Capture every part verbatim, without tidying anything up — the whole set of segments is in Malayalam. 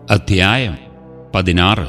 അധ്യായം പതിനാറ്.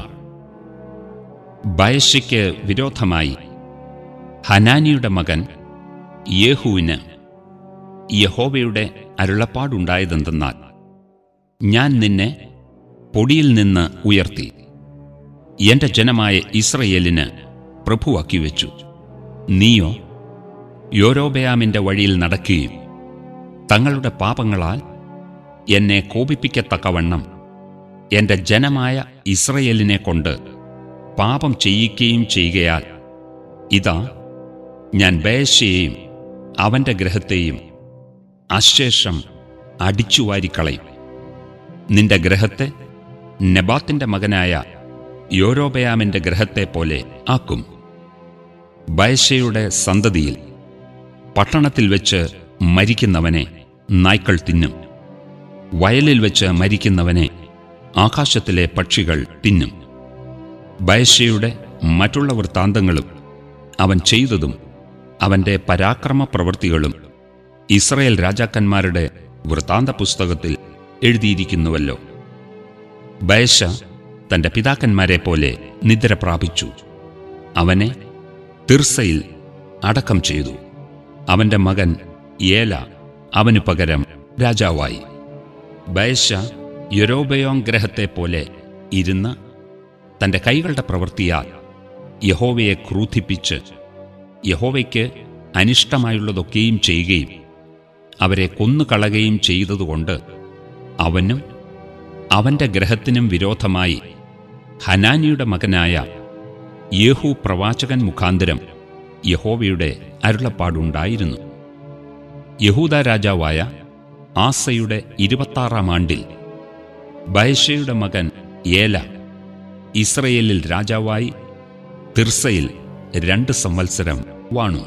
ബയശയ്ക്ക് വിരോധമായി ഹനാനിയുടെ മകൻ യേഹൂവിന് യഹോവയുടെ അരുളപ്പാടുണ്ടായതെന്തെന്നാൽ, ഞാൻ നിന്നെ പൊടിയിൽ നിന്ന് ഉയർത്തി എന്റെ ജനമായ ഇസ്രയേലിന് പ്രഭുവാക്കി വെച്ചു. നീയോ യൊരോബെയാമിന്റെ വഴിയിൽ നടക്കുകയും തങ്ങളുടെ പാപങ്ങളാൽ എന്നെ കോപിപ്പിക്കത്തക്കവണ്ണം എന്റെ ജനമായ ഇസ്രയേലിനെ കൊണ്ട് പാപം ചെയ്യിക്കുകയും ചെയ്യുകയാൽ, ഇതാ ഞാൻ ബയശയെയും അവന്റെ ഗൃഹത്തെയും അശേഷം അടിച്ചുവാരിക്കളയും. നിന്റെ ഗൃഹത്തെ നെബാത്തിന്റെ മകനായ യൊരോബെയാമിന്റെ ഗൃഹത്തെ പോലെ ആക്കും. ബയശയുടെ സന്തതിയിൽ പട്ടണത്തിൽ വെച്ച് മരിക്കുന്നവനെ നായ്ക്കൾ തിന്നും, വയലിൽ വെച്ച് മരിക്കുന്നവനെ ആകാശത്തിലെ പക്ഷികൾ തിന്നും. ബയശയുടെ മറ്റുള്ള വൃത്താന്തങ്ങളും അവൻ ചെയ്തതും അവന്റെ പരാക്രമ പ്രവൃത്തികളും ഇസ്രായേൽ രാജാക്കന്മാരുടെ വൃത്താന്ത പുസ്തകത്തിൽ എഴുതിയിരിക്കുന്നുവല്ലോ. ബയശ തന്റെ പിതാക്കന്മാരെ പോലെ നിദ്ര പ്രാപിച്ചു. അവനെ തിർസയിൽ അടക്കം ചെയ്തു. അവന്റെ മകൻ ഏല അവനു പകരം രാജാവായി. ബയശ യൊരോബെയാം ഗ്രഹത്തെ പോലെ ഇരുന്ന് തന്റെ കൈകളുടെ പ്രവൃത്തിയാൽ യഹോവയെ ക്രൂധിപ്പിച്ച് യഹോവയ്ക്ക് അനിഷ്ടമായുള്ളതൊക്കെയും ചെയ്യുകയും അവരെ കൊന്നുകളയുകയും ചെയ്തതുകൊണ്ട് അവനും അവന്റെ ഗ്രഹത്തിനും വിരോധമായി ഹനാനിയുടെ മകനായ യേഹൂ പ്രവാചകൻ മുഖാന്തരം യഹോവയുടെ അരുളപ്പാടുണ്ടായിരുന്നു. യഹൂദാ രാജാവായ ആസയുടെ ഇരുപത്താറാം ആണ്ടിൽ ബയശയുടെ മകൻ ഏല ഇസ്രയേലിൽ രാജാവായി തിർസയിൽ രണ്ട് സംവത്സരം വാണു.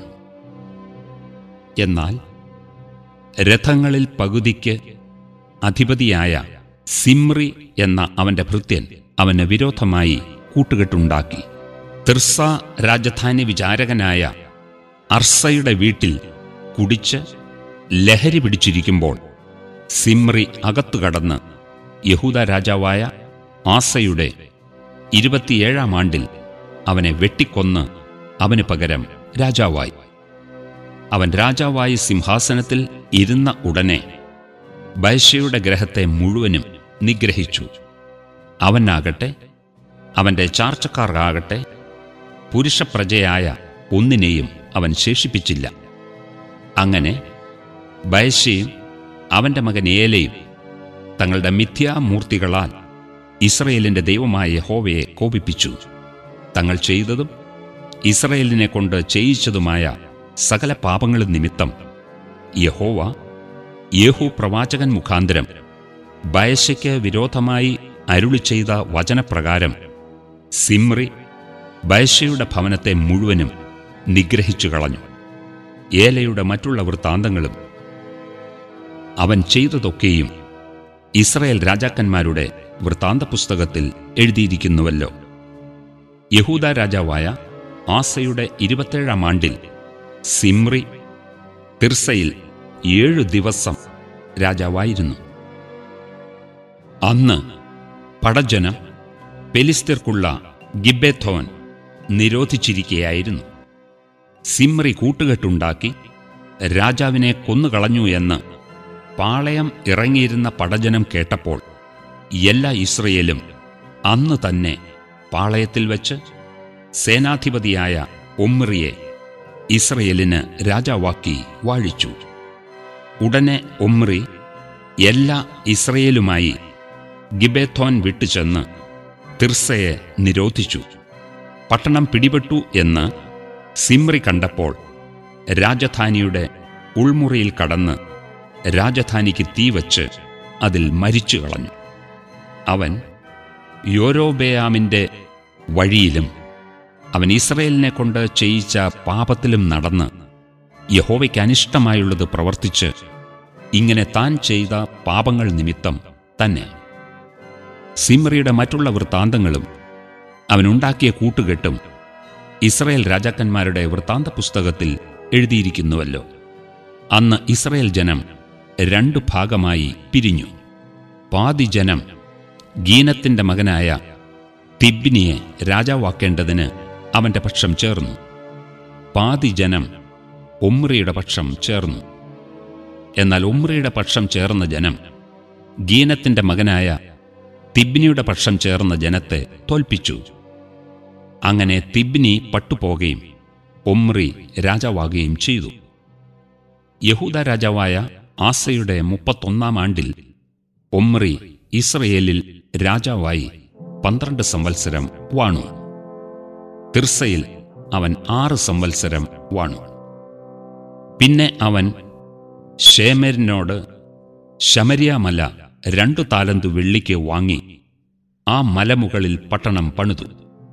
എന്നാൽ രഥങ്ങളിൽ പകുതിക്ക് അധിപതിയായ സിമ്രി എന്ന അവന്റെ ഭൃത്യൻ അവന് വിരോധമായി കൂട്ടുകെട്ടുണ്ടാക്കി. തിർസ രാജധാനി വിചാരകനായ അർസയുടെ വീട്ടിൽ കുടിച്ച് ലഹരി പിടിച്ചിരിക്കുമ്പോൾ സിമ്രി അകത്തു കടന്ന് യഹൂദാ രാജാവായ ആസയുടെ ഇരുപത്തിയേഴാം ആണ്ടിൽ അവനെ വെട്ടിക്കൊന്ന് അവന് പകരം രാജാവായി. അവൻ രാജാവായി സിംഹാസനത്തിൽ ഇരുന്ന ഉടനെ ബയശയുടെ ഗ്രഹത്തെ മുഴുവനും നിഗ്രഹിച്ചു. അവനാകട്ടെ അവന്റെ ചാർച്ചക്കാർക്കാകട്ടെ പുരുഷപ്രജയായ ഒന്നിനെയും അവൻ ശേഷിപ്പിച്ചില്ല. അങ്ങനെ ബയശയും അവന്റെ മകൻ ഏലയും തങ്ങളുടെ മിഥ്യാമൂർത്തികളാൽ ഇസ്രയേലിന്റെ ദൈവമായ യഹോവയെ കോപിപ്പിച്ചു. തങ്ങൾ ചെയ്തതും ഇസ്രയേലിനെ കൊണ്ട് ചെയ്യിച്ചതുമായ സകല പാപങ്ങളും നിമിത്തം യഹോവ യേഹൂ പ്രവാചകൻ മുഖാന്തരം ബയശയ്ക്ക് വിരോധമായി അരുളി ചെയ്ത വചനപ്രകാരം സിമ്രി ബയശയുടെ ഭവനത്തെ മുഴുവനും നിഗ്രഹിച്ചു കളഞ്ഞു. ഏലയുടെ മറ്റുള്ള വൃത്താന്തങ്ങളും അവൻ ചെയ്തതൊക്കെയും ഇസ്രായേൽ രാജാക്കന്മാരുടെ വൃത്താന്ത പുസ്തകത്തിൽ എഴുതിയിരിക്കുന്നുവല്ലോ. യഹൂദാ രാജാവായ ആസയുടെ ഇരുപത്തേഴാം ആണ്ടിൽ സിമ്രി തിർസയിൽ ഏഴു ദിവസം രാജാവായിരുന്നു. അന്ന് പടജ്ജനം പെലിസ്ത്യർക്കുള്ള ഗിബ്ബെഥോൻ നിരോധിച്ചിരിക്കുകയായിരുന്നു. സിമ്രി കൂട്ടുകെട്ടുണ്ടാക്കി രാജാവിനെ കൊന്നുകളഞ്ഞു എന്ന് പാളയം ഇറങ്ങിയിരുന്ന പടജ്ജനം കേട്ടപ്പോൾ എല്ലാ ഇസ്രയേലും അന്ന് തന്നെ പാളയത്തിൽ വെച്ച് സേനാധിപതിയായ ഒമ്രിയെ ഇസ്രയേലിന് രാജാവാക്കി വാഴിച്ചു. ഉടനെ ഒമ്രി എല്ലാ ഇസ്രയേലുമായി ഗിബ്ബെഥോൻ വിട്ടുചെന്ന് തിർസയെ നിരോധിച്ചു. പട്ടണം പിടിപെട്ടു എന്ന് സിമ്രി കണ്ടപ്പോൾ രാജധാനിയുടെ ഉൾമുറിയിൽ കടന്ന് രാജധാനിക്ക് തീവച്ച് അതിൽ മരിച്ചു കളഞ്ഞു. അവൻ യൊരോബെയാമിന്റെ വഴിയിലും അവൻ ഇസ്രയേലിനെ കൊണ്ട് ചെയ്യിച്ച പാപത്തിലും നടന്ന് യഹോവയ്ക്ക് അനിഷ്ടമായുള്ളത് പ്രവർത്തിച്ച് ഇങ്ങനെ താൻ ചെയ്ത പാപങ്ങൾ നിമിത്തം തന്നെ. സിമ്രിയുടെ മറ്റുള്ള വൃത്താന്തങ്ങളും അവനുണ്ടാക്കിയ കൂട്ടുകെട്ടും ഇസ്രായേൽ രാജാക്കന്മാരുടെ വൃത്താന്ത പുസ്തകത്തിൽ എഴുതിയിരിക്കുന്നുവല്ലോ. അന്ന് ഇസ്രായേൽ ജനം രണ്ടു ഭാഗമായി പിരിഞ്ഞു. പാതി ജനം ഗീനത്തിന്റെ മകനായ തിബ്നിയെ രാജാവാക്കേണ്ടതിന് അവന്റെ പക്ഷം ചേർന്നു. പാതി ജനം ഒമ്രിയുടെ പക്ഷം ചേർന്നു. എന്നാൽ ഒമ്രിയുടെ പക്ഷം ചേർന്ന ജനം ഗീനത്തിന്റെ മകനായ തിബ്നിയുടെ പക്ഷം ചേർന്ന ജനത്തെ തോൽപ്പിച്ചു. അങ്ങനെ തിബ്നി പട്ടുപോകുകയും ഒമ്രി രാജാവാകുകയും ചെയ്തു. യഹൂദ രാജാവായ ആസയുടെ മുപ്പത്തൊന്നാം ആണ്ടിൽ ഒമ്രി ഇസ്രയേലിൽ രാജാവായി പന്ത്രണ്ട് സംവത്സരം വാണു. തിർസയിൽ അവൻ ആറ് സംവത്സരം വാണു. പിന്നെ അവൻ ശേമെരിനോട് ശമര്യാമല രണ്ടു താലന്തു വെള്ളിക്ക് വാങ്ങി ആ മലമുകളിൽ പട്ടണം പണിതു.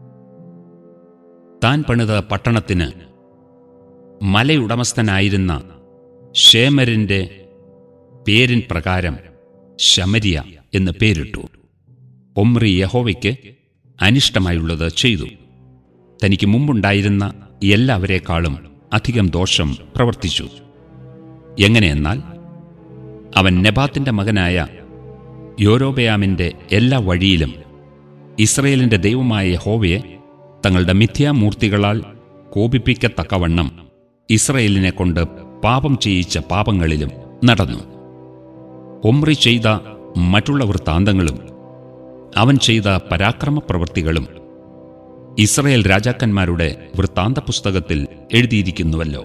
താൻ പണിത പട്ടണത്തിന് മലയുടമസ്ഥനായിരുന്ന ശേമരിന്റെ പേരിൻ പ്രകാരം ശമര്യ എന്ന് പേരിട്ടു. ഒമ്രി യഹോവയ്ക്ക് അനിഷ്ടമായുള്ളത് ചെയ്തു. തനിക്ക് മുമ്പുണ്ടായിരുന്ന എല്ലാവരെക്കാളും അധികം ദോഷം പ്രവർത്തിച്ചു. എങ്ങനെയെന്നാൽ അവൻ നെബാത്തിന്റെ മകനായ യൊരോബെയാമിന്റെ എല്ലാ വഴിയിലും ഇസ്രയേലിന്റെ ദൈവമായ യഹോവയെ തങ്ങളുടെ മിഥ്യാമൂർത്തികളാൽ കോപിപ്പിക്കത്തക്കവണ്ണം ഇസ്രയേലിനെ കൊണ്ട് പാപം ചെയ്യിച്ച പാപങ്ങളിലും നടന്നു. ഒമ്രി ചെയ്ത മറ്റുള്ള വൃത്താന്തങ്ങളും അവൻ ചെയ്ത പരാക്രമപ്രവൃത്തികളും ഇസ്രയേൽ രാജാക്കന്മാരുടെ വൃത്താന്ത പുസ്തകത്തിൽ എഴുതിയിരിക്കുന്നുവല്ലോ.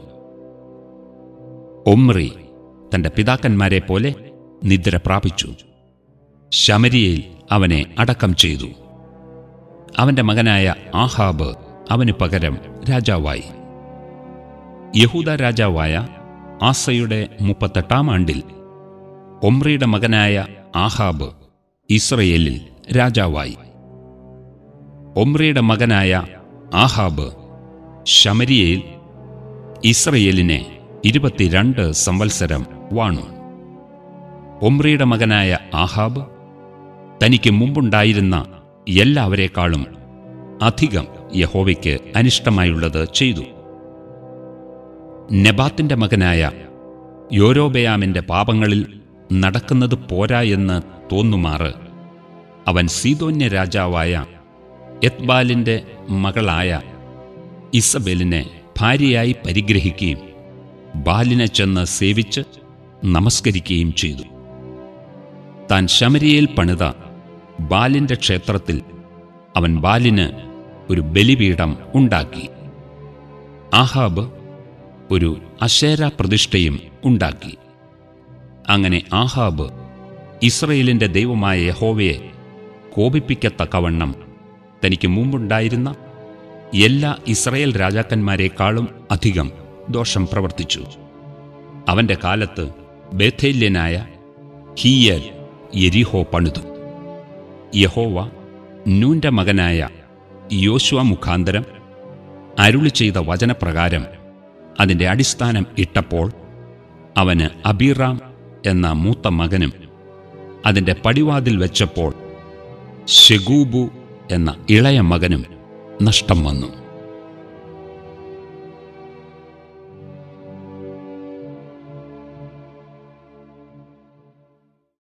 ഒമ്രി തന്റെ പിതാക്കന്മാരെ പോലെ നിദ്ര പ്രാപിച്ചു. ശമര്യയിൽ അവനെ അടക്കം ചെയ്തു. അവന്റെ മകനായ ആഹാബ് അവന് പകരം രാജാവായി. യഹൂദ രാജാവായ ആസയുടെ മുപ്പത്തെട്ടാം ആണ്ടിൽ ഒമ്രിയുടെ മകനായ ആഹാബ് ഇസ്രയേലിൽ രാജാവായി. ഒമ്രിയുടെ മകനായ ആഹാബ് ശമര്യയിൽ ഇസ്രയേലിനെ ഇരുപത്തിരണ്ട് സംവത്സരം വാണു. ഒമ്രിയുടെ മകനായ ആഹാബ് തനിക്ക് മുമ്പുണ്ടായിരുന്ന എല്ലാവരെക്കാളും അധികം യഹോവയ്ക്ക് അനിഷ്ടമായുള്ളത് ചെയ്തു. നെബാത്തിന്റെ മകനായ യൊരോബെയാമിന്റെ പാപങ്ങളിൽ നടക്കുന്നത് പോരാ എന്ന് തോന്നുമാറ് അവൻ സീദോന്യ രാജാവായ എത്ബാലിന്റെ മകളായ ഇസബെലിനെ ഭാര്യയായി പരിഗ്രഹിക്കുകയും ബാലിനെ ചെന്ന് സേവിച്ച് നമസ്കരിക്കുകയും ചെയ്തു. താൻ ശമര്യയിൽ പണിത ബാലിന്റെ ക്ഷേത്രത്തിൽ അവൻ ബാലിന് ഒരു ബലിപീഠം ഉണ്ടാക്കി. ആഹാബ് ഒരു അശേര പ്രതിഷ്ഠയും ഉണ്ടാക്കി. അങ്ങനെ ആഹാബ് ഇസ്രയേലിന്റെ ദൈവമായ യഹോവയെ കോപിപ്പിക്കത്തക്കവണ്ണം തനിക്ക് മുമ്പുണ്ടായിരുന്ന എല്ലാ ഇസ്രയേൽ രാജാക്കന്മാരെക്കാളും അധികം ദോഷം പ്രവർത്തിച്ചു. അവന്റെ കാലത്ത് ബേഥേല്യനായ ഹീയേൽ യെരിഹോ പണിതു. യഹോവ നൂന്റെ മകനായ യോശുവ മുഖാന്തരം അരുളി ചെയ്ത വചനപ്രകാരം അതിന്റെ അടിസ്ഥാനം ഇട്ടപ്പോൾ അവന് അബീറാം എന്ന മൂത്ത മകനും അതിന്റെ പടിവാതിൽ വെച്ചപ്പോൾ ശെഗൂബു എന്ന ഇളയ മകനും നഷ്ടം വന്നു.